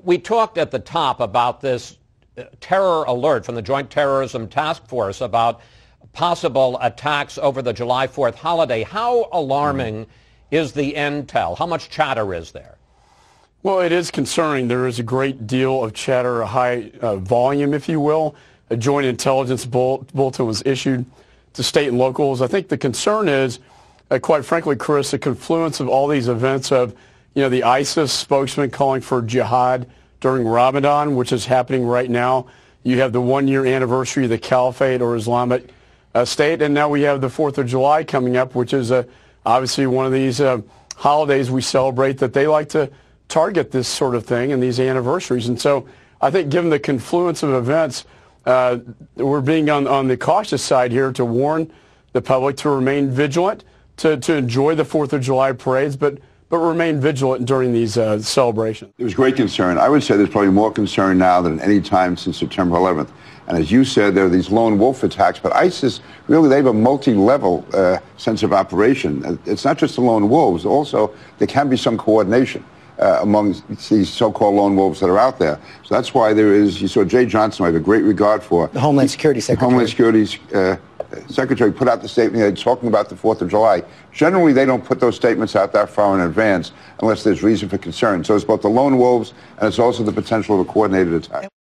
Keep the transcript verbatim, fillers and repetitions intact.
we talked at the top about this terror alert from the Joint Terrorism Task Force about possible attacks over the July fourth holiday. How alarming mm-hmm. is the intel? How much chatter is there? Well, it is concerning. There is a great deal of chatter, a high uh, volume, if you will. A joint intelligence bull- bulletin was issued to state and locals. I think the concern is, uh, quite frankly, Chris, the confluence of all these events of, you know, the ISIS spokesman calling for jihad during Ramadan, which is happening right now. You have the one-year anniversary of the Caliphate or Islamic uh, State, and now we have the fourth of July coming up, which is uh, obviously one of these uh, holidays we celebrate that they like to target this sort of thing and these anniversaries. And so I think given the confluence of events, uh, we're being on, on the cautious side here to warn the public to remain vigilant, to, to enjoy the fourth of July parades, but but remain vigilant during these uh, celebrations. There was great concern. I would say there's probably more concern now than any time since September eleventh. And as you said, there are these lone wolf attacks, but ISIS, really, they have a multi-level uh, sense of operation. It's not just the lone wolves. Also, there can be some coordination uh, among these so-called lone wolves that are out there. So that's why there is, you saw Jay Johnson, I have a great regard for. The Homeland Security Secretary. Homeland Security's uh, Secretary put out the statement talking about the fourth of July. Generally, they don't put those statements out that far in advance unless there's reason for concern. So it's both the lone wolves and it's also the potential of a coordinated attack.